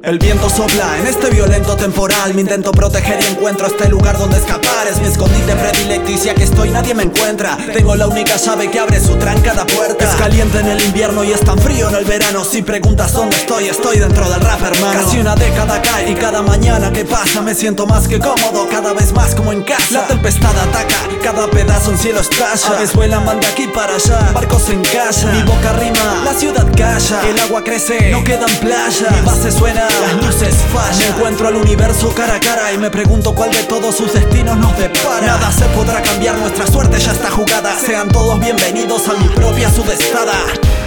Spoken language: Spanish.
El viento sopla en este violento temporal. Me intento proteger y encuentro este lugar donde escapar. Es mi escondite predilecto y si aquí estoy nadie me encuentra. Tengo la única llave que abre su trancada puerta. Es caliente en el invierno y es tan frío en el verano. Si preguntas dónde estoy dentro del rap, hermano. Casi una década cae y cada mañana que pasa me siento más que cómodo, cada vez más como en casa. La tempestad ataca, cada pedazo en cielo estalla. Aves vuelan, van de aquí para allá, barcos en casa. Mi boca rima, la ciudad calla. El agua crece, no quedan playas. Mi base suena, las luces fallan. Me encuentro al universo cara a cara y me pregunto cuál de todos sus destinos nos depara. Nada se podrá cambiar, nuestra suerte ya está jugada. Sean todos bienvenidos a mi propia sudestada.